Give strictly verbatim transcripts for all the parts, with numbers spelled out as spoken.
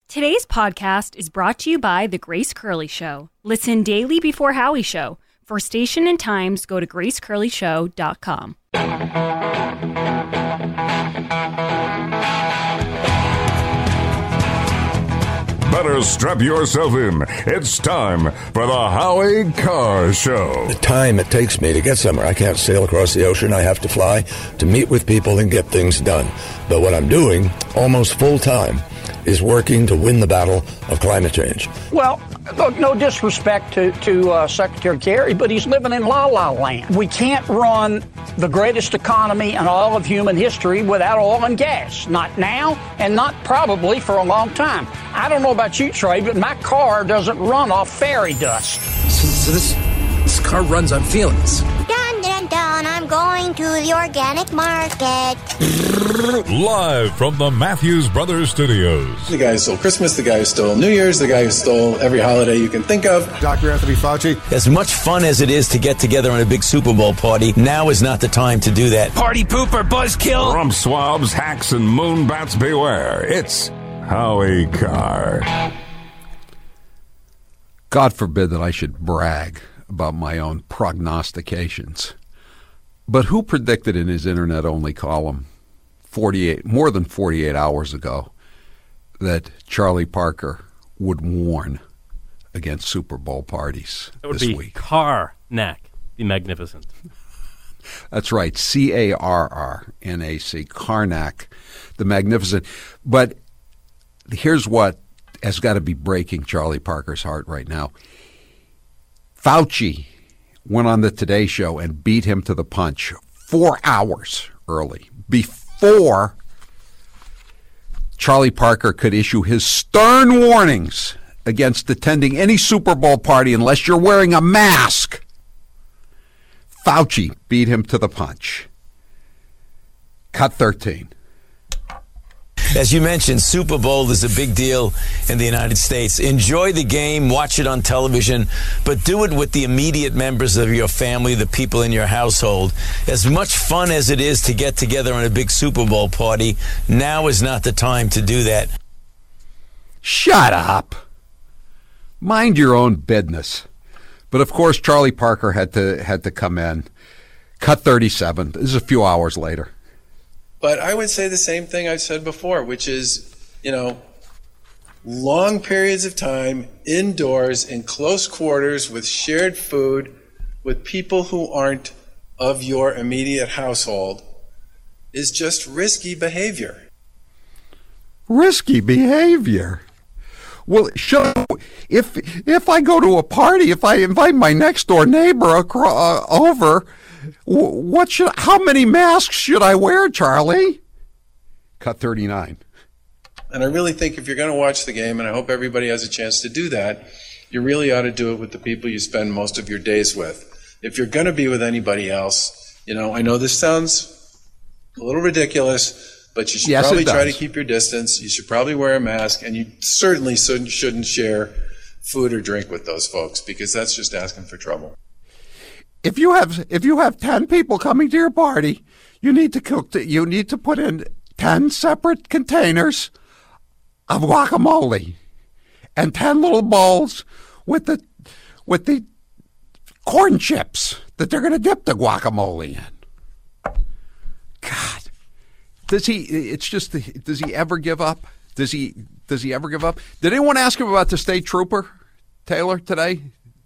Today's podcast is brought to you by The Grace Curley Show. Listen daily before Howie Show. For station and times, go to grace curley show dot com. Better strap yourself in. It's time for the Howie Carr Show. The time it takes me to get somewhere. I can't sail across the ocean. I have to fly to meet with people and get things done. But what I'm doing, almost full time, is working to win the battle of climate change. Well, look, no disrespect to, to uh, Secretary Kerry, but he's living in la-la land. We can't run the greatest economy in all of human history without oil and gas. Not now, and not probably for a long time. I don't know about you, Trey, but my car doesn't run off fairy dust. So, so this, this car runs on feelings. Dun, dun, dun, I'm going to the organic market. Live from the Matthews Brothers Studios. The guy who stole Christmas, the guy who stole New Year's, the guy who stole every holiday you can think of. Doctor Anthony Fauci. As much fun as it is to get together on a big Super Bowl party, now is not the time to do that. Party pooper, buzzkill. Rump swabs, hacks, and moonbats beware. It's Howie Carr. God forbid that I should brag about my own prognostications. But who predicted in his internet-only column forty-eight, more than forty-eight hours ago, that Charlie Parker would warn against Super Bowl parties that would this be week? Carnac, the Magnificent. That's right, C A R R N A C, Carnac, the Magnificent. But here's what has got to be breaking Charlie Parker's heart right now. Fauci went on the Today Show and beat him to the punch four hours early, before Charlie Parker could issue his stern warnings against attending any Super Bowl party unless you're wearing a mask. Fauci beat him to the punch. Cut thirteen. As you mentioned, Super Bowl is a big deal in the United States. Enjoy the game, watch it on television, but do it with the immediate members of your family, the people in your household. As much fun as it is to get together on a big Super Bowl party, now is not the time to do that. Shut up. Mind your own business. But of course, Charlie Parker had to had to come in. Cut thirty-seven. This is a few hours later. But I would say the same thing I've said before, which is, you know, long periods of time indoors in close quarters with shared food with people who aren't of your immediate household is just risky behavior. Risky behavior? Well, should, if if I go to a party, if I invite my next door neighbor across, uh, over, what should? How many masks should I wear, Charlie? Cut thirty-nine. And I really think if you're going to watch the game, and I hope everybody has a chance to do that, you really ought to do it with the people you spend most of your days with. If you're going to be with anybody else, you know, I know this sounds a little ridiculous, but you should yes, probably try to keep your distance. You should probably wear a mask, and you certainly shouldn't share food or drink with those folks, because that's just asking for trouble. If you have if you have ten people coming to your party, you need to cook. The, you need to put in ten separate containers of guacamole and ten little bowls with the with the corn chips that they're going to dip the guacamole in. God, does he? It's just. Does he ever give up? Does he? Does he ever give up? Did anyone ask him about the state trooper, Taylor, today?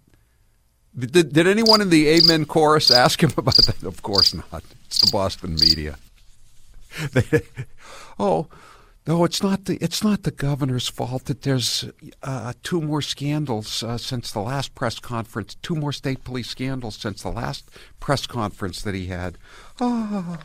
Did, did anyone in the Amen chorus ask him about that? Of course not. It's the Boston media. They, oh, no, it's not the it's not the governor's fault that there's uh, two more scandals uh, since the last press conference. Two more state police scandals since the last press conference that he had. Oh,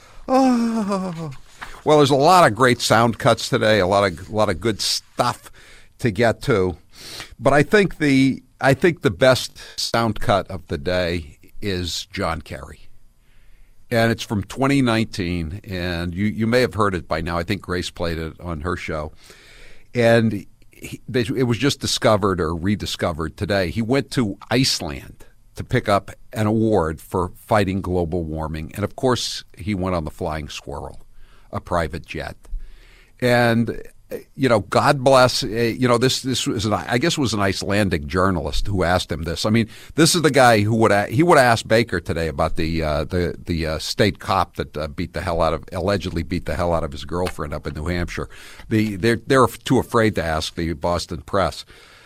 oh. Well, there's a lot of great sound cuts today. A lot of a lot of good stuff to get to, but I think the. I think the best sound cut of the day is John Kerry. And it's from twenty nineteen, and you, you may have heard it by now. I think Grace played it on her show. And he, it was just discovered or rediscovered today. He went to Iceland to pick up an award for fighting global warming. And, of course, he went on the Flying Squirrel, a private jet. And you know, God bless, uh, you know, this this was, an, I guess it was an Icelandic journalist who asked him this. I mean, this is the guy who would, he would ask Baker today about the uh, the, the uh, state cop that uh, beat the hell out of, allegedly beat the hell out of his girlfriend up in New Hampshire. The, they're, they're too afraid to ask the Boston press.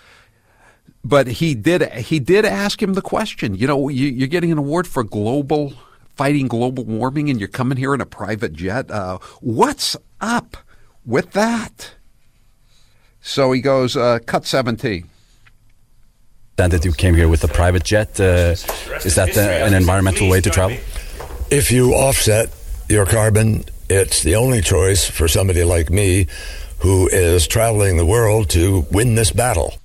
But he did, he did ask him the question, you know, you, you're getting an award for global, fighting global warming and you're coming here in a private jet. Uh, what's up with that? So he goes, uh, cut seventeen. That you came here with a private jet, uh, is that uh, an environmental way to travel? If you offset your carbon, it's the only choice for somebody like me who is traveling the world to win this battle.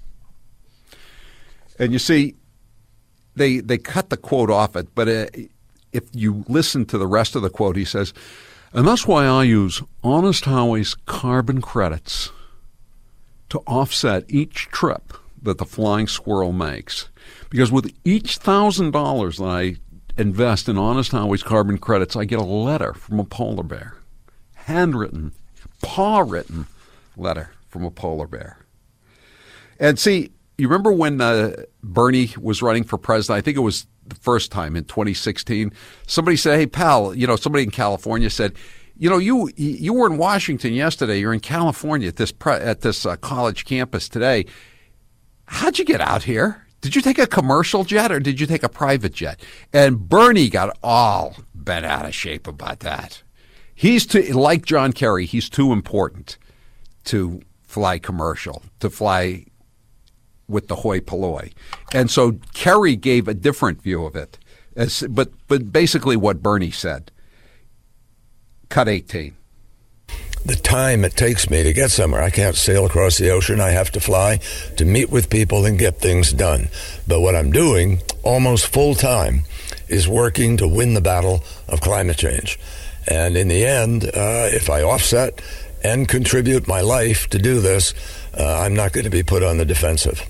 And you see, they they cut the quote off it, but uh, if you listen to the rest of the quote, he says, and that's why I use Honest Howie's carbon credits to offset each trip that the Flying Squirrel makes. Because with each one thousand dollars that I invest in Honest Howie's carbon credits, I get a letter from a polar bear. Handwritten, paw-written letter from a polar bear. And see, you remember when uh, Bernie was running for president? I think it was the first time in twenty sixteen. Somebody said, hey, pal, you know, somebody in California said, you know, you you were in Washington yesterday. You're in California at this pre- at this uh, college campus today. How'd you get out here? Did you take a commercial jet or did you take a private jet? And Bernie got all bent out of shape about that. He's too, like John Kerry, he's too important to fly commercial, to fly with the hoi polloi. And so Kerry gave a different view of it. As, but but basically what Bernie said. Cut eighteen. The time it takes me to get somewhere, I can't sail across the ocean. I have to fly to meet with people and get things done. But what I'm doing almost full time is working to win the battle of climate change. And in the end, uh, if I offset and contribute my life to do this, uh, I'm not going to be put on the defensive.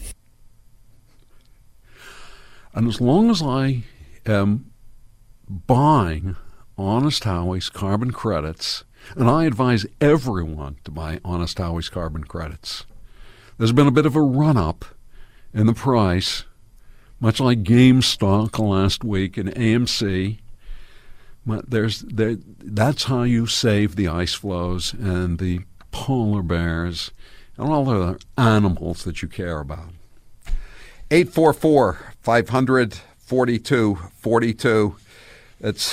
And as long as I am buying Honest Howie's carbon credits, and I advise everyone to buy Honest Howie's carbon credits. There's been a bit of a run-up in the price, much like GameStop last week and A M C. But there's there, that's how you save the ice floes and the polar bears and all the other animals that you care about. eight four four, five hundred, forty-two forty-two. That's...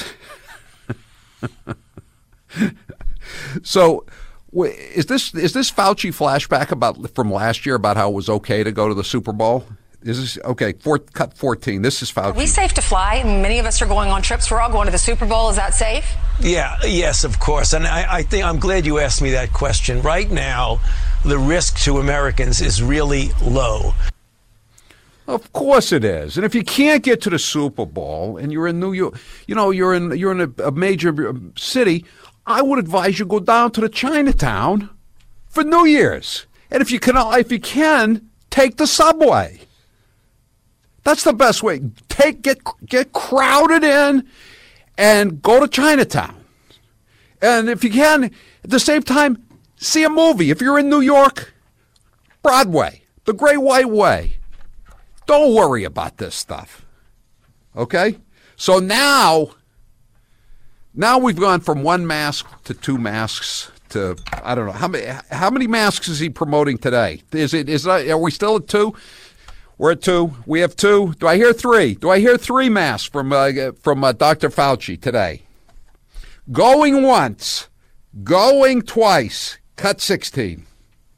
So, is this is this Fauci flashback about from last year about how it was okay to go to the Super Bowl? Is this okay? Four, cut fourteen. This is Fauci. Are we safe to fly? Many of us are going on trips. We're all going to the Super Bowl. Is that safe? Yeah, yes, of course. And I, I think I'm glad you asked me that question. Right now, the risk to Americans is really low. Of course it is. And if you can't get to the Super Bowl and you're in New York, you know, you're in you're in a, a major city, I would advise you go down to the Chinatown for New Year's. And if you can, if you can, take the subway. That's the best way. Take get get crowded in and go to Chinatown. And if you can, at the same time, see a movie. If you're in New York, Broadway, The Great White Way. Don't worry about this stuff. Okay? So now, now we've gone from one mask to two masks to, I don't know, how many how many masks is he promoting today? Is it is it, are we still at two? We're at two. We have two. Do I hear three? Do I hear three masks from uh, from uh, Doctor Fauci today? Going once, going twice. Cut sixteen.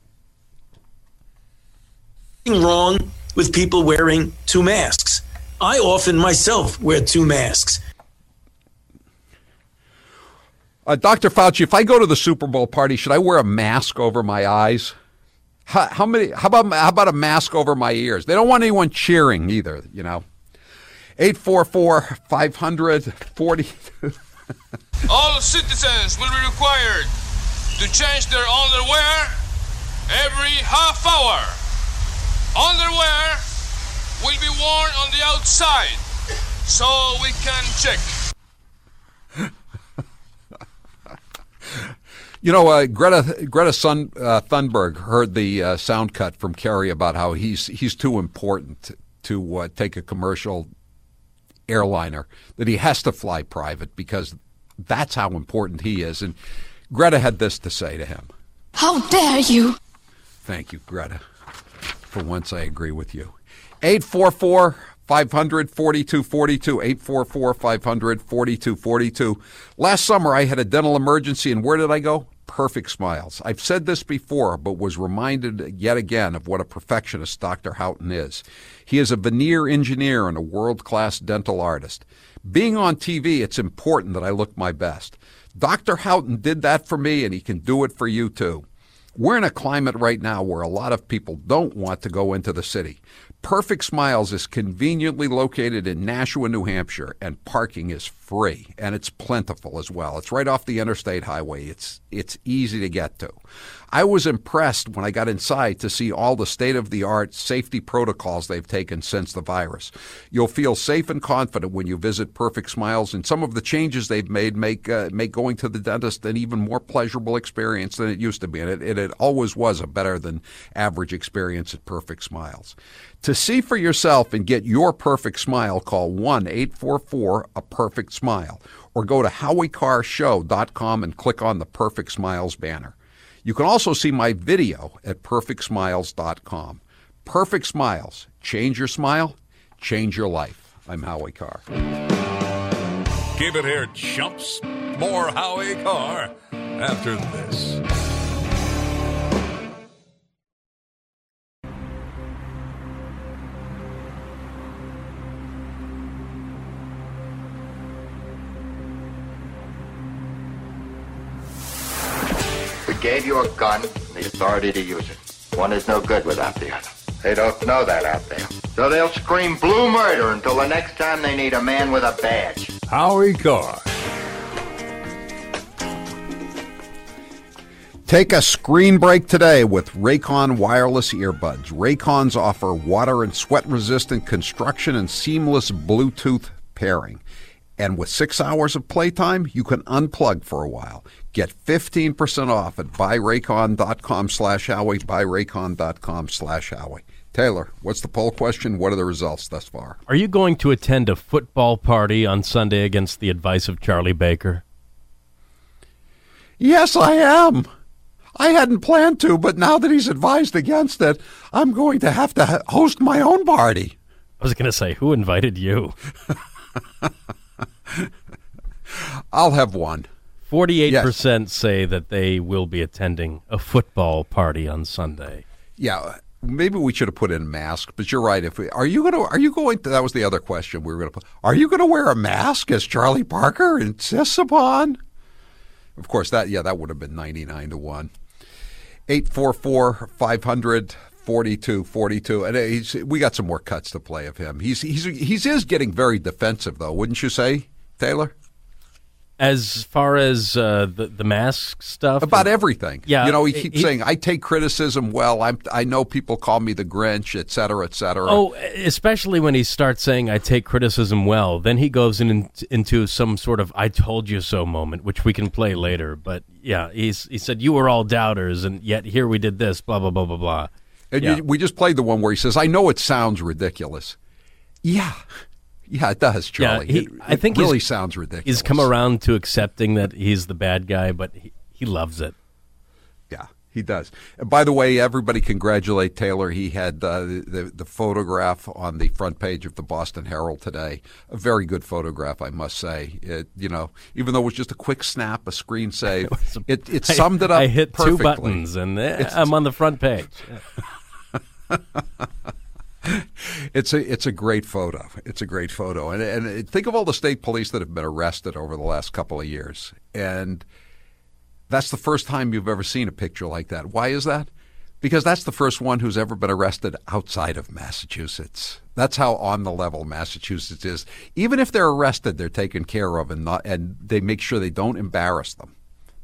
Wrong with people wearing two masks. I often myself wear two masks. Uh, Doctor Fauci, if I go to the Super Bowl party, should I wear a mask over my eyes? How, how many? How about how about a mask over my ears? They don't want anyone cheering either, you know. eight four four, five hundred, forty All citizens will be required to change their underwear every half hour. Underwear will be worn on the outside so we can check. You know, uh, Greta Greta Sun, uh, Thunberg heard the uh, sound cut from Kerry about how he's he's too important to uh, take a commercial airliner, that he has to fly private because that's how important he is. And Greta had this to say to him. How dare you? Thank you, Greta. For once, I agree with you. eight four four, five hundred, forty-two forty-two, eight four four, five hundred, forty-two forty-two. Last summer, I had a dental emergency, and where did I go? Perfect Smiles. I've said this before, but was reminded yet again of what a perfectionist Doctor Houghton is. He is a veneer engineer and a world-class dental artist. Being on T V, it's important that I look my best. Doctor Houghton did that for me, and he can do it for you, too. We're in a climate right now where a lot of people don't want to go into the city. Perfect Smiles is conveniently located in Nashua, New Hampshire, and parking is free, and it's plentiful as well. It's right off the interstate highway. It's it's easy to get to. I was impressed when I got inside to see all the state-of-the-art safety protocols they've taken since the virus. You'll feel safe and confident when you visit Perfect Smiles, and some of the changes they've made make uh, make going to the dentist an even more pleasurable experience than it used to be, and it, it, it always was a better than average experience at Perfect Smiles. To see for yourself and get your perfect smile, call one eight four four, a perfect smile or go to howie car show dot com and click on the Perfect Smiles banner. You can also see my video at perfect smiles dot com. Perfect Smiles. Change your smile, change your life. I'm Howie Carr. Keep it here, chumps. More Howie Carr after this. We gave you a gun and the authority to use it. One is no good without the other. They don't know that out there. So they'll scream blue murder until the next time they need a man with a badge. Howie Carr. Take a screen break today with Raycon wireless earbuds. Raycons offer water and sweat-resistant construction and seamless Bluetooth pairing. And with six hours of playtime, you can unplug for a while. Get fifteen percent off at buyraycon.com slash Howie, buyraycon.com slash Howie. Taylor, what's the poll question? What are the results thus far? Are you going to attend a football party on Sunday against the advice of Charlie Baker? Yes, I am. I hadn't planned to, but now that he's advised against it, I'm going to have to host my own party. I was going to say, who invited you? I'll have one. forty-eight percent yes. say that they will be attending a football party on Sunday. Yeah, maybe we should have put in a mask, but you're right. If we, are you going to, are you going to, that was the other question we were going to put. Are you going to wear a mask as Charlie Parker insists upon? Of course, that, yeah, that would have been ninety-nine to one. eight four four, five hundred, forty-two forty-two. And he's, we got some more cuts to play of him. He's, he's, he's is getting very defensive, though, wouldn't you say, Taylor? As far as uh, the the mask stuff, about everything, yeah. You know, he keeps he, saying, "I take criticism well. I'm, I know people call me the Grinch, et cetera, et cetera." Oh, especially when he starts saying, "I take criticism well," then he goes in, into some sort of "I told you so" moment, which we can play later. But yeah, he's he said, "You were all doubters, and yet here we did this." Blah blah blah blah blah. And yeah. you, we just played the one where he says, "I know it sounds ridiculous." Yeah. Yeah, it does, Charlie. Yeah, he, it, it I think really sounds ridiculous. He's come around to accepting that he's the bad guy, but he, he loves it. Yeah, he does. And by the way, everybody congratulate Taylor. He had uh, the, the photograph on the front page of the Boston Herald today. A very good photograph, I must say. It, you know, even though it was just a quick snap, a screen save, it, it summed it up I, I hit perfectly. two buttons, and uh, I'm on the front page. Yeah. It's a it's a great photo. It's a great photo, and and think of all the state police that have been arrested over the last couple of years, and that's the first time you've ever seen a picture like that. Why is that? Because that's the first one who's ever been arrested outside of Massachusetts. That's how on the level Massachusetts is. Even if they're arrested, they're taken care of, and not, and they make sure they don't embarrass them.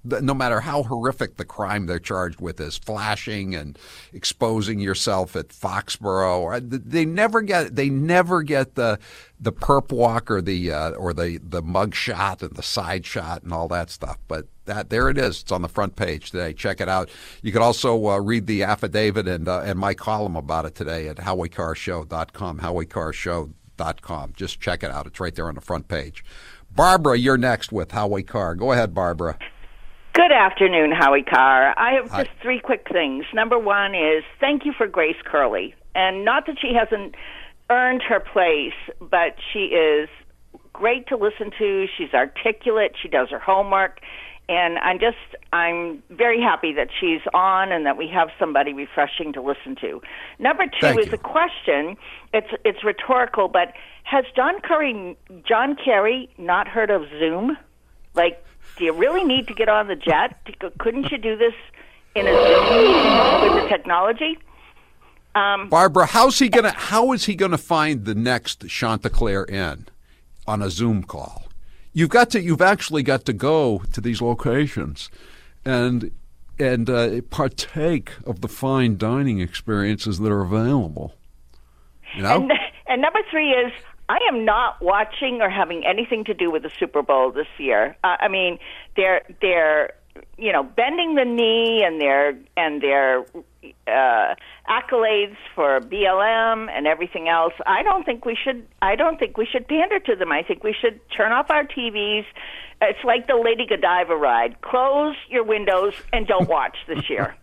no matter how horrific the crime they're charged with is, flashing and exposing yourself at Foxborough, or they never get they never get the the perp walk or the uh, or the the mug shot and the side shot and all that stuff. But that there it is. It's on the front page today. Check it out. You can also uh, read the affidavit and uh, and my column about it today at Howie Carr Show dot com. Howie Carr Show dot com. Just check it out. It's right there on the front page. Barbara, you're next with Howie Carr. Go ahead, Barbara. Good afternoon, Howie Carr. I have Hi. just three quick things. Number one is thank you for Grace Curley. And not that she hasn't earned her place, but she is great to listen to. She's articulate. She does her homework. And I'm just, I'm very happy that she's on and that we have somebody refreshing to listen to. Number two Thank is you. a question. It's it's rhetorical, but has John Kerry, John Kerry not heard of Zoom? Like, do you really need to get on the jet? Couldn't you do this in a Zoom with the technology? Um, Barbara, how's he gonna? How is he gonna find the next Chanticleer Inn on a Zoom call? You've got to. You've actually got to go to these locations, and and uh, partake of the fine dining experiences that are available. You know. And, and number three is, I am not watching or having anything to do with the Super Bowl this year. Uh, I mean, they're they're you know bending the knee and their and their uh, accolades for B L M and everything else. I don't think we should. I don't think we should pander to them. I think we should turn off our T Vs. It's like the Lady Godiva ride. Close your windows and don't watch this year.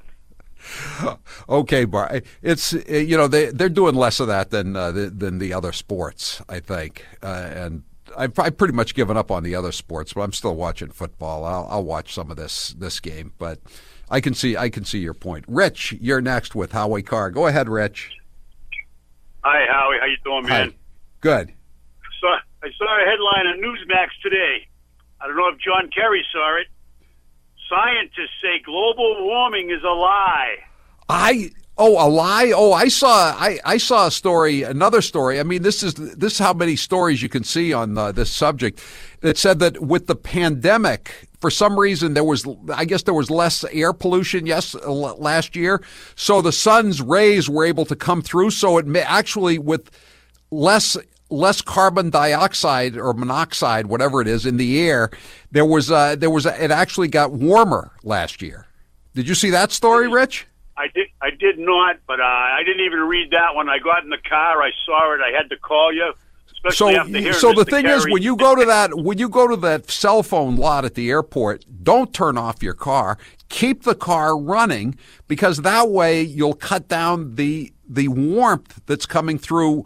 Okay, Bar. It's you know they they're doing less of that than uh, than the other sports, I think, uh, and I've, I've pretty much given up on the other sports, but I'm still watching football. I'll, I'll watch some of this this game, but I can see I can see your point. Rich, you're next with Howie Carr. Go ahead, Rich. Hi, Howie. How you doing, man? Hi. Good. So I saw a headline on Newsmax today. I don't know if John Kerry saw it. Scientists say global warming is a lie. I oh a lie. Oh, I saw I, I saw a story, another story. I mean, this is this is how many stories you can see on uh, this subject. That said that with the pandemic, for some reason there was, I guess there was less air pollution. Yes, last year, so the sun's rays were able to come through. So it may, actually with less. less carbon dioxide or monoxide, whatever it is, in the air, there was uh, there was a, it actually got warmer last year. Did you see that story, Rich? I did. I did not, but uh, I didn't even read that one. I got in the car. I saw it. I had to call you. Especially So, after hearing so the Mister thing is, Kerry. when you go to that when you go to that cell phone lot at the airport, don't turn off your car. Keep the car running, because that way you'll cut down the the warmth that's coming through.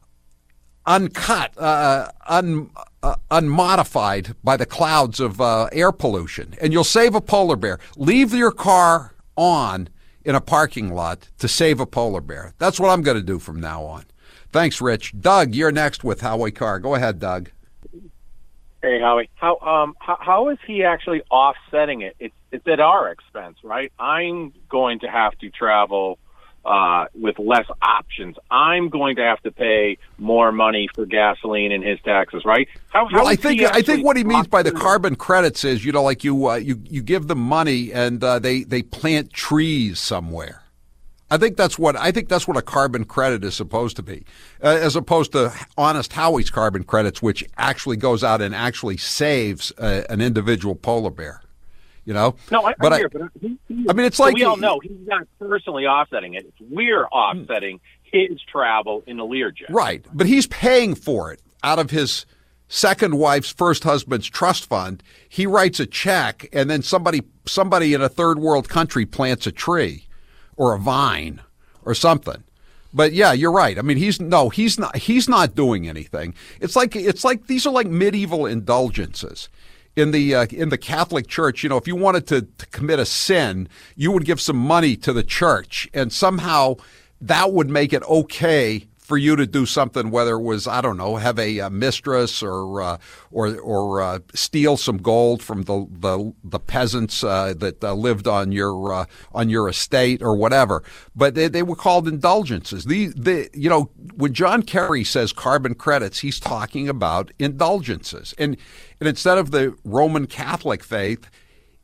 Uncut, uh, un, uh, unmodified by the clouds of uh, air pollution, and you'll save a polar bear. Leave your car on in a parking lot to save a polar bear. That's what I'm going to do from now on. Thanks, Rich. Doug, you're next with Howie Carr. Go ahead, Doug. Hey, Howie. How um how, how is he actually offsetting it? It's it's at our expense, right? I'm going to have to travel Uh, with less options. I'm going to have to pay more money for gasoline in his taxes, right? How, how well, I is think he I think what he means by the offsetting- carbon credits is, you know, like you uh, you you give them money and uh, they they plant trees somewhere. I think that's what I think that's what a carbon credit is supposed to be, uh, as opposed to Honest Howie's carbon credits, which actually goes out and actually saves uh, an individual polar bear. You know, No, I, but I I, hear, but he, he, I mean, it's so like we all know he's not personally offsetting it. It's we're offsetting his travel in the Learjet. Right, but he's paying for it out of his second wife's first husband's trust fund. He writes a check, and then somebody somebody in a third world country plants a tree or a vine or something. But yeah, you're right. I mean, he's no, he's not. He's not doing anything. It's like it's like these are like medieval indulgences. In the uh, in the Catholic Church, you know, if you wanted to, to commit a sin, you would give some money to the church, and somehow that would make it okay for you to do something, whether it was, I don't know, have a, a mistress or uh, or or uh, steal some gold from the the, the peasants uh, that uh, lived on your uh, on your estate or whatever. But they, they were called indulgences. The the you know, when John Kerry says carbon credits, he's talking about indulgences, and and instead of the Roman Catholic faith,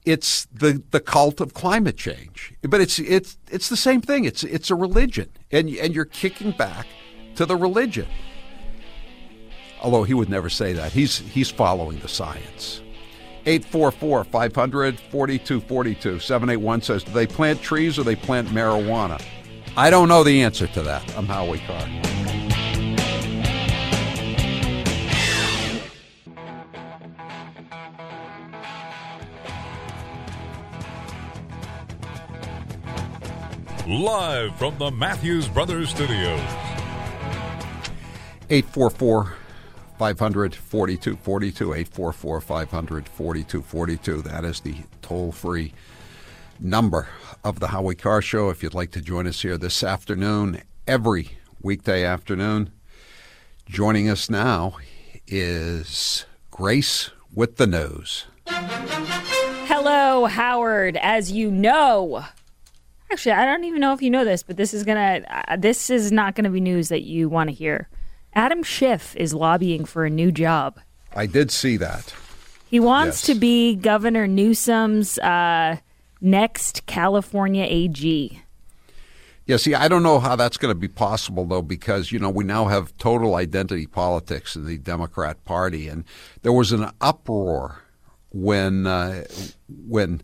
it's the, the cult of climate change. But it's it's it's the same thing. It's it's a religion, and and you're kicking back to the religion. Although he would never say that. He's he's following the science. eight four four, five hundred, forty-two forty-two. seven eight one says, do they plant trees or they plant marijuana? I don't know the answer to that. I'm Howie Carr. Live from the Matthews Brothers Studios. eight four four, five hundred, forty-two forty-two. eight four four, five hundred, forty-two forty-two. That is the toll-free number of the Howie Carr Show. If you'd like to join us here this afternoon, every weekday afternoon. Joining us now is Grace with the News. Hello, Howard. As you know... Actually, I don't even know if you know this, but this is gonna. Uh, this is not going to be news that you want to hear. Adam Schiff is lobbying for a new job. I did see that. He wants yes. to be Governor Newsom's uh, next California A G. Yeah, see, I don't know how that's going to be possible, though, because, you know, we now have total identity politics in the Democrat Party, and there was an uproar when uh, when.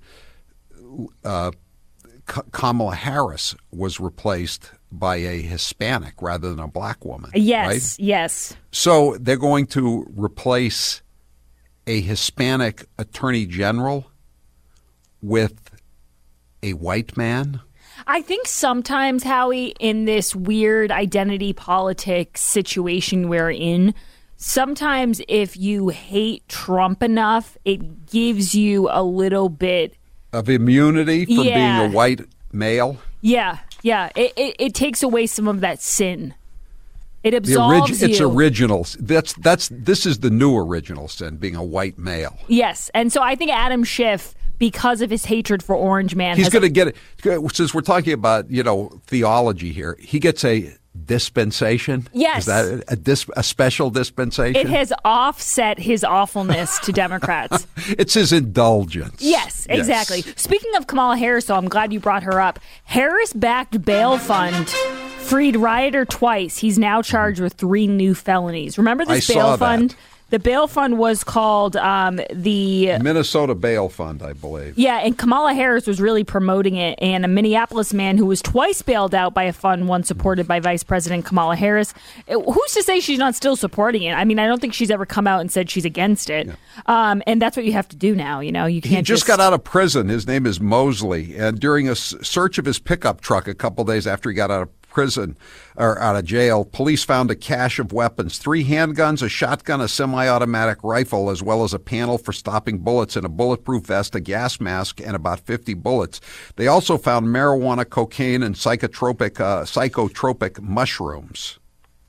Uh, Kamala Harris was replaced by a Hispanic rather than a black woman. Yes, right? yes. So they're going to replace a Hispanic attorney general with a white man? I think sometimes, Howie, in this weird identity politics situation we're in, sometimes if you hate Trump enough, it gives you a little bit of immunity from yeah. being a white male? Yeah, yeah. It, it it takes away some of that sin. It absolves the orig- It's you. original. That's that's this is the new original sin, being a white male. Yes, and so I think Adam Schiff, because of his hatred for Orange Man, he's has going to get it. Since we're talking about, you know, theology here, he gets a dispensation. Yes. Is that a, dis- a special dispensation? It has offset his awfulness to Democrats. It's his indulgence. Yes, exactly. Yes. Speaking of Kamala Harris, so I'm glad you brought her up. Harris-backed bail fund freed rioter twice. He's now charged with three new felonies. Remember this I bail saw fund? That. The bail fund was called um, the Minnesota Bail Fund, I believe. Yeah, and Kamala Harris was really promoting it. And a Minneapolis man who was twice bailed out by a fund, one supported by Vice President Kamala Harris. Who's to say she's not still supporting it? I mean, I don't think she's ever come out and said she's against it. Yeah. Um, and that's what you have to do now. You know, you can't. He just, just got out of prison. His name is Mosley, and during a search of his pickup truck a couple days after he got out of prison or out of jail, police found a cache of weapons, three handguns, a shotgun, a semi-automatic rifle, as well as a panel for stopping bullets and a bulletproof vest, a gas mask, and about fifty bullets. They also found marijuana, cocaine, and psychotropic uh, psychotropic mushrooms.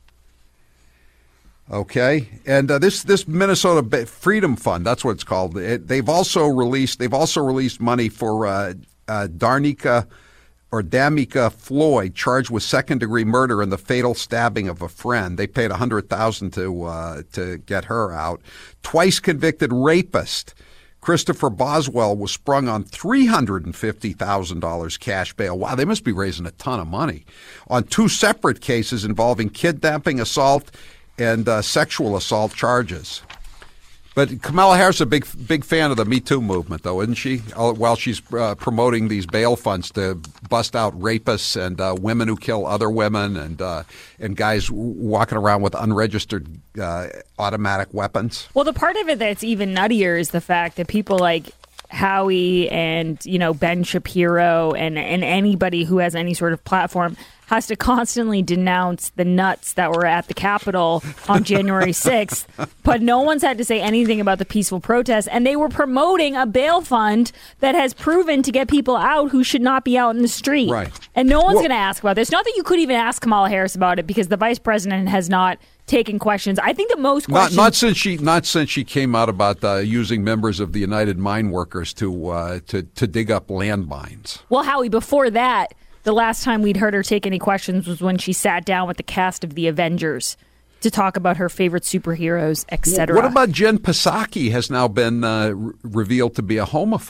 Okay, and uh, this this Minnesota Freedom Fund, that's what it's called. It, they've also released they've also released money for uh, uh, Darnica. or Damika Floyd, charged with second-degree murder in the fatal stabbing of a friend. They paid one hundred thousand dollars to uh, to get her out. Twice convicted rapist Christopher Boswell was sprung on three hundred fifty thousand dollars cash bail. Wow, they must be raising a ton of money. On two separate cases involving kidnapping, assault, and uh, sexual assault charges. But Kamala Harris is a big, big fan of the Me Too movement, though, isn't she? While she's uh, promoting these bail funds to bust out rapists and uh, women who kill other women and uh, and guys walking around with unregistered uh, automatic weapons. Well, the part of it that's even nuttier is the fact that people like Howie and, you know, Ben Shapiro and, and anybody who has any sort of platform has to constantly denounce the nuts that were at the Capitol on January sixth, but no one's had to say anything about the peaceful protests, and they were promoting a bail fund that has proven to get people out who should not be out in the street. Right. And no one's Well, going to ask about this. Not that you could even ask Kamala Harris about it, because the vice president has not taken questions. I think the most questions... Not, not since she not since she came out about uh, using members of the United Mine Workers to, uh, to, to dig up landmines. Well, Howie, before that, the last time we'd heard her take any questions was when she sat down with the cast of The Avengers to talk about her favorite superheroes, et cetera. What about Jen Psaki has now been uh, re- revealed to be a homophobe?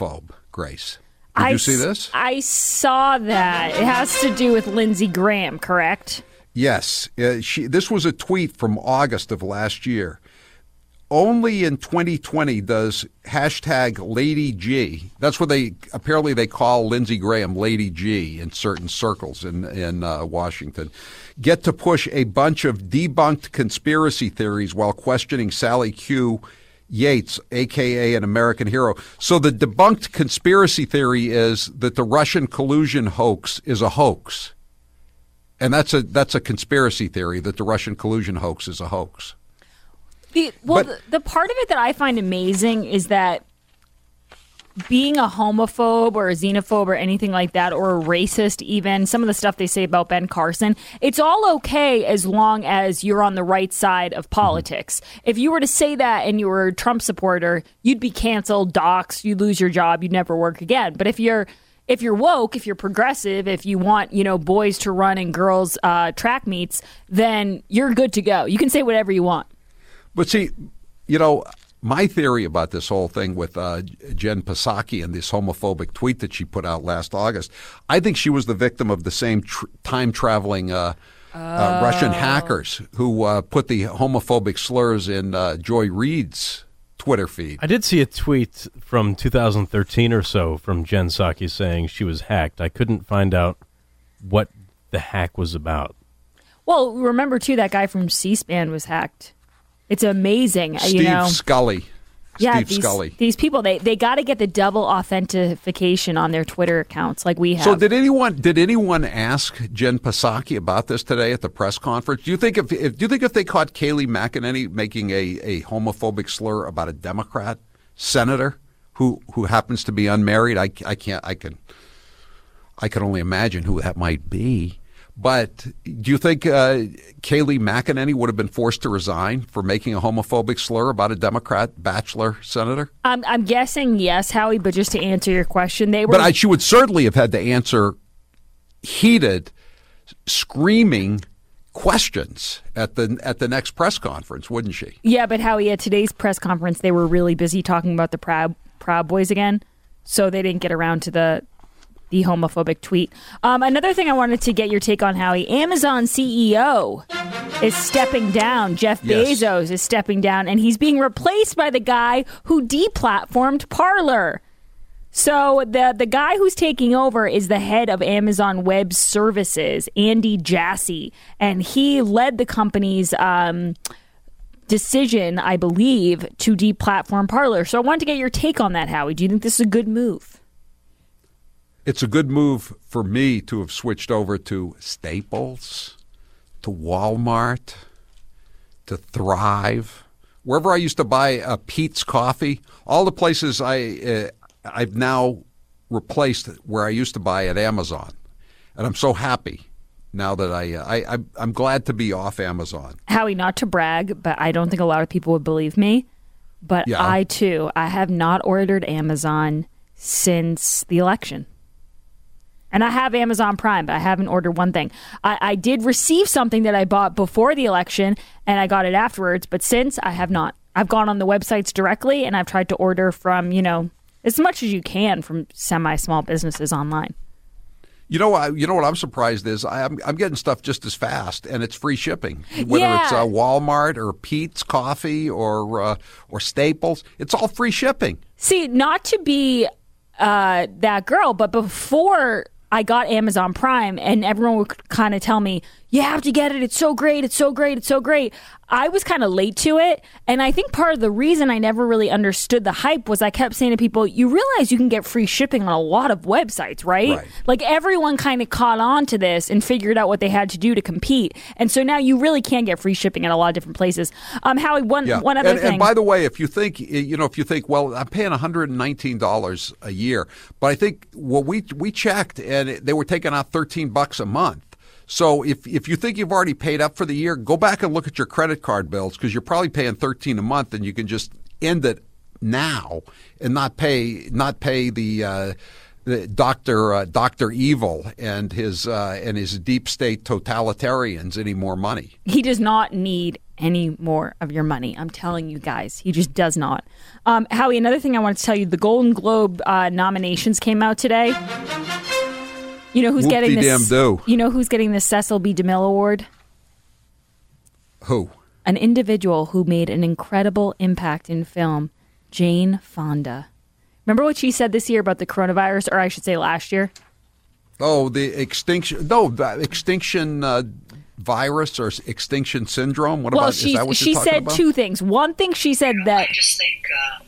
Grace. Did I you see s- this? I saw that. It has to do with Lindsey Graham, correct? Yes. Uh, she, this was a tweet from August of last year. Only in twenty twenty does hashtag Lady G, that's what they, apparently they call Lindsey Graham Lady G in certain circles in, in uh, Washington, get to push a bunch of debunked conspiracy theories while questioning Sally Q. Yates, a k a an American hero. So the debunked conspiracy theory is that the Russian collusion hoax is a hoax. And that's a that's a conspiracy theory, that the Russian collusion hoax is a hoax. The, well, But- the, the part of it that I find amazing is that being a homophobe or a xenophobe or anything like that, or a racist even, some of the stuff they say about Ben Carson, it's all okay as long as you're on the right side of politics. Mm-hmm. If you were to say that and you were a Trump supporter, you'd be canceled, doxxed, you'd lose your job, you'd never work again. But if you're if you're woke, if you're progressive, if you want, you know, boys to run and girls uh, track meets, then you're good to go. You can say whatever you want. But see, you know, my theory about this whole thing with uh, Jen Psaki and this homophobic tweet that she put out last August, I think she was the victim of the same tr- time-traveling uh, oh. uh, Russian hackers who uh, put the homophobic slurs in uh, Joy Reid's Twitter feed. I did see a tweet from two thousand thirteen or so from Jen Psaki saying she was hacked. I couldn't find out what the hack was about. Well, remember, too, that guy from C-SPAN was hacked. It's amazing. Steve you know. Scully. Yeah, Steve these, Scully. These people, they, they got to get the double authentication on their Twitter accounts like we have. So did anyone did anyone ask Jen Psaki about this today at the press conference? Do you think if, if do you think if they caught Kayleigh McEnany making a, a homophobic slur about a Democrat senator who who happens to be unmarried, I, I can't I can I can only imagine who that might be. But do you think uh, Kayleigh McEnany would have been forced to resign for making a homophobic slur about a Democrat bachelor senator? I'm, I'm guessing yes, Howie, but just to answer your question, they were. But I, she would certainly have had to answer heated, screaming questions at the at the next press conference, wouldn't she? Yeah, but Howie, at today's press conference, they were really busy talking about the Proud, Proud Boys again, so they didn't get around to the the homophobic tweet. Um, another thing I wanted to get your take on, Howie, Amazon C E O is stepping down. Jeff Yes. Bezos is stepping down, and he's being replaced by the guy who deplatformed Parler. So the the guy who's taking over is the head of Amazon Web Services, Andy Jassy, and he led the company's um, decision, I believe, to deplatform Parler. So I wanted to get your take on that, Howie. Do you think this is a good move? It's a good move for me to have switched over to Staples, to Walmart, to Thrive, wherever I used to buy uh, Pete's Coffee. All the places I uh, I've now replaced where I used to buy at Amazon, and I'm so happy now that I, uh, I, I I'm glad to be off Amazon. Howie, not to brag, but I don't think a lot of people would believe me. But Yeah. I, too, I have not ordered Amazon since the election. And I have Amazon Prime, but I haven't ordered one thing. I, I did receive something that I bought before the election, and I got it afterwards. But since, I have not. I've gone on the websites directly, and I've tried to order from, you know, as much as you can from semi-small businesses online. You know, I, you know what I'm surprised is I'm I'm getting stuff just as fast, and it's free shipping. Whether Yeah. it's uh, Walmart or Pete's Coffee or uh, or Staples, it's all free shipping. See, not to be uh, that girl, but before I got Amazon Prime and everyone would kind of tell me, you have to get it. It's so great. It's so great. It's so great. I was kind of late to it. And I think part of the reason I never really understood the hype was I kept saying to people, you realize you can get free shipping on a lot of websites, right? Right. Like everyone kind of caught on to this and figured out what they had to do to compete. And so now you really can get free shipping at a lot of different places. Um, Howie, one, Yeah. one other and, thing. and by the way, if you think you know, if you think, well, I'm paying one hundred nineteen dollars a year, but I think well, we we checked and it, they were taking out thirteen bucks a month. So if if you think you've already paid up for the year, go back and look at your credit card bills because you're probably paying thirteen a month, and you can just end it now and not pay not pay the. Uh, The Doctor uh, Doctor Evil and his uh, and his deep state totalitarians any more money. He does not need any more of your money. I'm telling you guys, he just does not. Um, Howie, another thing I wanted to tell you, the Golden Globe uh, nominations came out today. You know who's getting this? Do. You know who's getting the Cecil B. DeMille Award? Who? An individual who made an incredible impact in film, Jane Fonda. Remember what she said this year about the coronavirus, or I should say last year? Oh, the extinction. No, the extinction uh, virus or extinction syndrome. What well, about? She, is that what she you're talking said about? two things. One thing she said that. I just think um,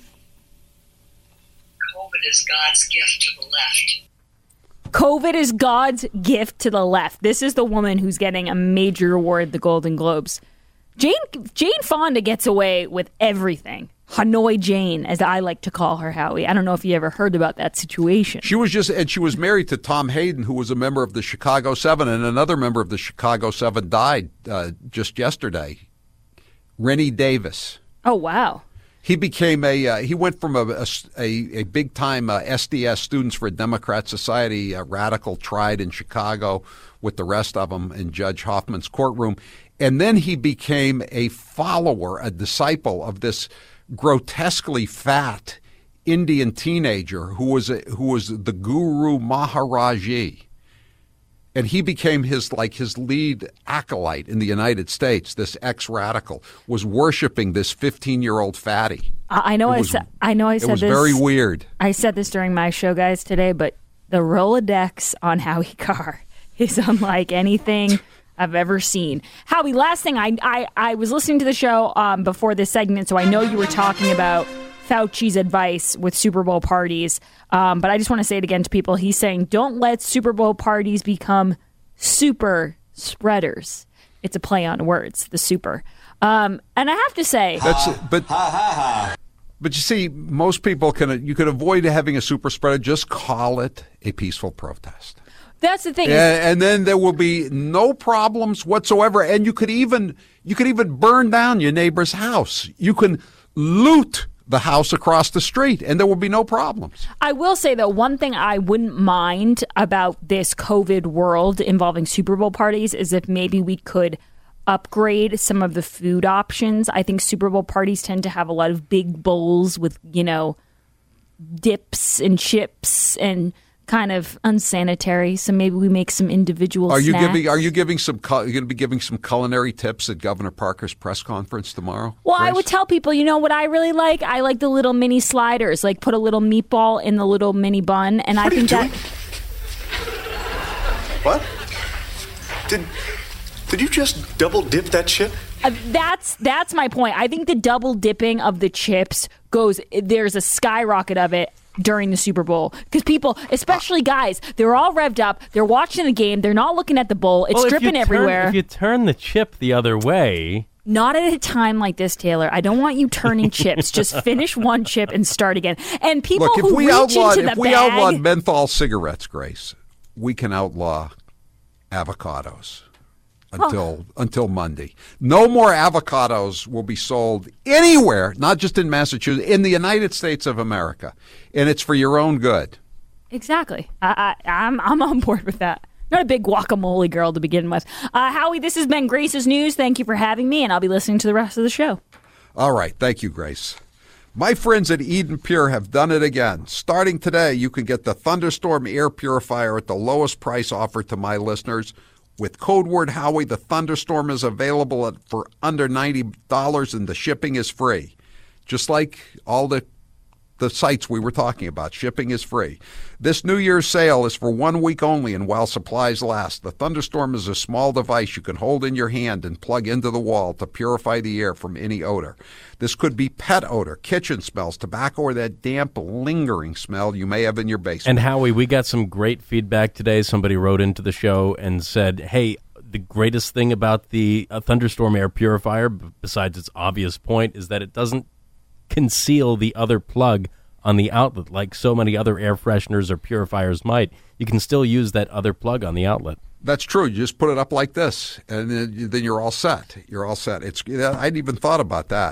COVID is God's gift to the left. COVID is God's gift to the left. This is the woman who's getting a major award at the Golden Globes. Jane Jane Fonda gets away with everything. Hanoi Jane, as I like to call her, Howie. I don't know if you ever heard about that situation. She was just, and she was married to Tom Hayden, who was a member of the Chicago Seven, and another member of the Chicago Seven died uh, just yesterday. Rennie Davis. Oh, wow. He became a, uh, he went from a, a, a big time uh, S D S, Students for a Democrat Society, uh, radical, tried in Chicago with the rest of them in Judge Hoffman's courtroom. And then he became a follower, a disciple of this grotesquely fat Indian teenager who was a, who was the Guru Maharaji. And he became his like his lead acolyte in the United States. This ex-radical was worshiping this fifteen-year-old fatty. I, I know. It I was, said. I know. I said it was this. very weird. I said this during my show, guys, today. But the Rolodex on Howie Carr is unlike anything I've ever seen. Howie, last thing, I I, I was listening to the show um, before this segment, so I know you were talking about Fauci's advice with Super Bowl parties. Um, but I just want to say it again to people. He's saying, don't let Super Bowl parties become super spreaders. It's a play on words, the super. Um, and I have to say, that's but but you see, most people can you could avoid having a super spreader. Just call it a peaceful protest. That's the thing. And, and then there will be no problems whatsoever. And you could even you could even burn down your neighbor's house. You can loot the house across the street, and there will be no problems. I will say, though, one thing I wouldn't mind about this COVID world involving Super Bowl parties is if maybe we could upgrade some of the food options. I think Super Bowl parties tend to have a lot of big bowls with, you know, dips and chips and kind of unsanitary. So maybe we make some individual Are you snacks. giving Are you giving some You're going to be giving some culinary tips at Governor Parker's press conference tomorrow? Well, Grace? I would tell people, you know what I really like? I like the little mini sliders. Like put a little meatball in the little mini bun, and What I are you think that. doing? What? Did Did you just double dip that chip? Uh, that's that's my point. I think the double dipping of the chips goes. There's a skyrocket of it during the Super Bowl because people, especially guys, they're all revved up. They're watching the game. They're not looking at the bowl. It's well, dripping if everywhere. Turn, if you turn the chip the other way. Not at a time like this, Taylor. I don't want you turning chips. Just finish one chip and start again. And people Look, if who we reach outlawed, into the if we bag, outlawed menthol cigarettes, Grace, we can outlaw avocados until oh. until Monday. No more avocados will be sold anywhere, not just in Massachusetts, in the United States of America, and it's for your own good. Exactly. I, I, I'm I'm on board with that. Not a big guacamole girl to begin with. Uh, Howie, this has been Grace's News. Thank you for having me, and I'll be listening to the rest of the show. All right. Thank you, Grace. My friends at Eden Pure have done it again. Starting today, you can get the Thunderstorm air purifier at the lowest price offered to my listeners. With code word Howie, the Thunderstorm is available at, for under ninety dollars, and the shipping is free. Just like all the the sites we were talking about, shipping is free. This New Year's sale is for one week only and while supplies last. The Thunderstorm is a small device you can hold in your hand and plug into the wall to purify the air from any odor. This could be pet odor, kitchen smells, tobacco, or that damp, lingering smell you may have in your basement. And Howie, we got some great feedback today. Somebody wrote into the show and said, hey, the greatest thing about the uh, Thunderstorm air purifier, besides its obvious point, is that it doesn't conceal the other plug on the outlet like so many other air fresheners or purifiers might. You can still use that other plug on the outlet. That's true. You just put it up like this, and then you're all set. You're all set. It's I hadn't even thought about that.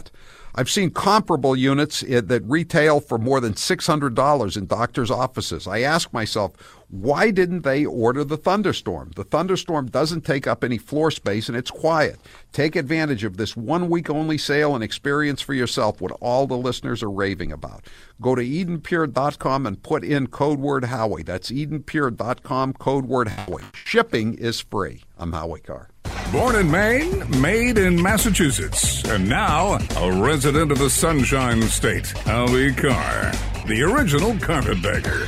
I've seen comparable units that retail for more than six hundred dollars in doctors' offices. I ask myself, why didn't they order the Thunderstorm? The Thunderstorm doesn't take up any floor space and it's quiet. Take advantage of this one-week-only sale and experience for yourself what all the listeners are raving about. Go to Eden Pure dot com and put in code word Howie. That's Eden Pure dot com, code word Howie. Shipping is free. I'm Howie Carr. Born in Maine, made in Massachusetts, and now a resident of the Sunshine State, Howie Carr, the original carpetbagger.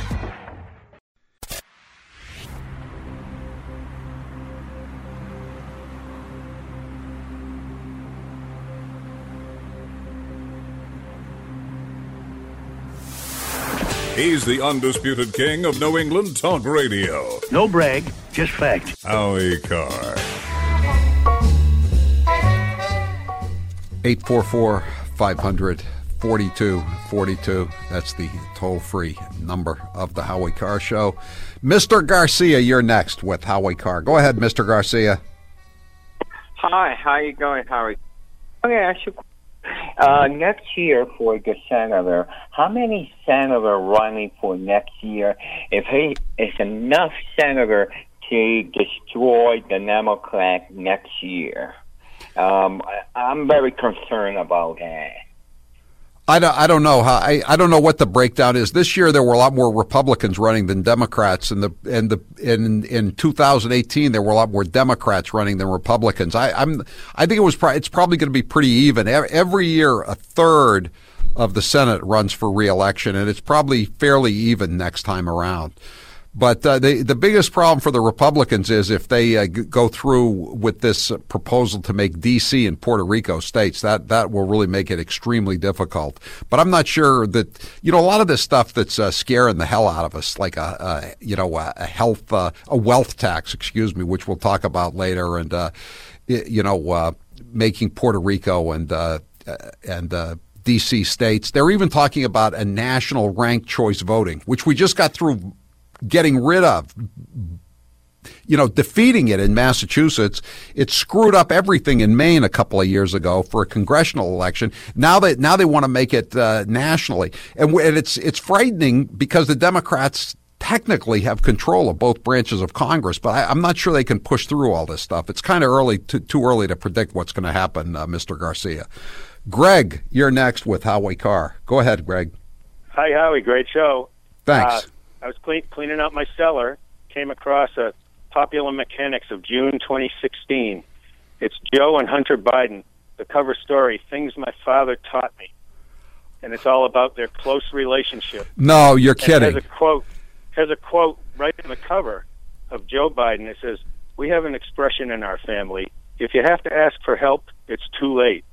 He's the undisputed king of New England talk radio. No brag, just fact. Howie Carr. eight four four, five hundred, forty-two forty-two. That's the toll-free number of the Howie Carr Show. Mister Garcia, you're next with Howie Carr. Go ahead, Mister Garcia. Hi, how you going, Howie? Okay, I should. Uh, next year for the senator, how many senator running for next year? If he is enough senator to destroy the Democrat next year, um, I, I'm very concerned about that. I don't, I don't know how I, I don't know what the breakdown is. This year there were a lot more Republicans running than Democrats, and the and the in in two thousand eighteen there were a lot more Democrats running than Republicans. I, I'm I think it was pro- it's probably going to be pretty even. Every year a third of the Senate runs for re-election, and it's probably fairly even next time around. But uh, the the biggest problem for the Republicans is if they uh, g- go through with this uh, proposal to make D C and Puerto Rico states, that that will really make it extremely difficult. But I'm not sure that, you know, a lot of this stuff that's uh, scaring the hell out of us, like a, a you know a, a health uh, a wealth tax, excuse me, which we'll talk about later, and uh, you know uh, making Puerto Rico and uh, and uh, D C states. They're even talking about a national ranked choice voting, which we just got through getting rid of, you know, defeating it in Massachusetts. It screwed up everything in Maine a couple of years ago for a congressional election. Now they now they want to make it uh, nationally, and, and it's it's frightening because the Democrats technically have control of both branches of Congress, but I, I'm not sure they can push through all this stuff. It's kind of early, to, too early to predict what's going to happen, uh, Mister Garcia. Greg, you're next with Howie Carr. Go ahead, Greg. Hi, Howie. Great show. Thanks. Uh, I was clean, cleaning out my cellar, came across a Popular Mechanics of June twenty sixteen. It's Joe and Hunter Biden. The cover story, Things My Father Taught Me. And it's all about their close relationship. No, you're kidding. It has a quote, has a quote right in the cover of Joe Biden. It says, "We have an expression in our family. If you have to ask for help, it's too late."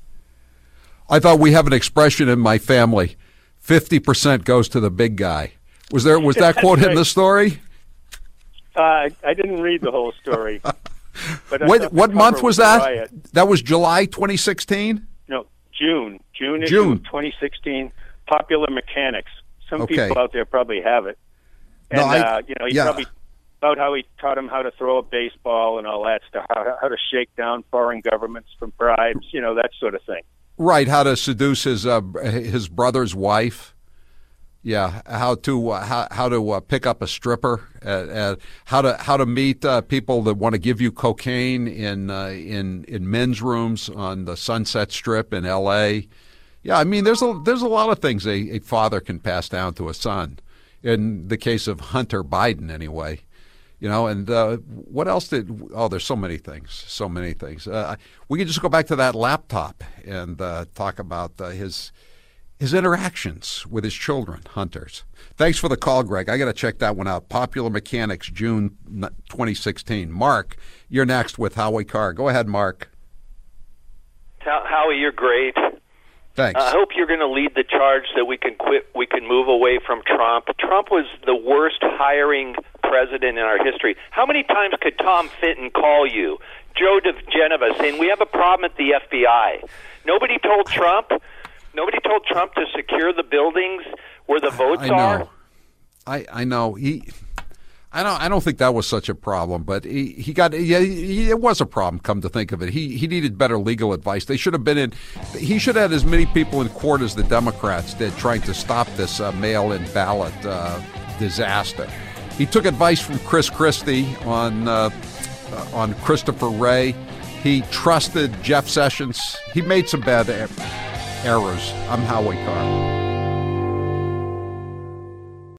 I thought we have an expression in my family. fifty percent goes to the big guy. Was there was that quote right. in the story? Uh, I didn't read the whole story. But what what month was, was that? Riot. That was July twenty sixteen? No, June. June, June. June twenty sixteen. Popular Mechanics. Some Okay. people out there probably have it. And, No, I- uh, you know, he yeah. probably about how he taught him how to throw a baseball and all that stuff, how, how to shake down foreign governments from bribes, you know, that sort of thing. Right, how to seduce his uh, his brother's wife. Yeah, how to uh, how how to uh, pick up a stripper, uh, uh, how to how to meet uh, people that want to give you cocaine in uh, in in men's rooms on the Sunset Strip in L A. Yeah, I mean, there's a there's a lot of things a, a father can pass down to a son. In the case of Hunter Biden, anyway. You know, and uh, what else did? Oh, there's so many things, so many things. Uh, we could just go back to that laptop and uh, talk about uh, his his interactions with his children, Hunter's. Thanks for the call, Greg. I got to check that one out. Popular Mechanics, June twenty sixteen. Mark, you're next with Howie Carr. Go ahead, Mark. Howie, you're great. Thanks. I hope you're going to lead the charge that we can quit. We can move away from Trump. Trump was the worst hiring president in our history. How many times could Tom Fitton call you, Joe DeGeneva, saying we have a problem at the F B I? Nobody told Trump. Nobody told Trump to secure the buildings where the votes I know. are. I I know he. I don't. I don't think that was such a problem, but he, he got. Yeah, he, it was a problem. Come to think of it, he he needed better legal advice. They should have been in. He should have had as many people in court as the Democrats did, trying to stop this uh, mail-in ballot uh, disaster. He took advice from Chris Christie on uh, uh, on Christopher Wray. He trusted Jeff Sessions. He made some bad er- errors. I'm Howie Carr.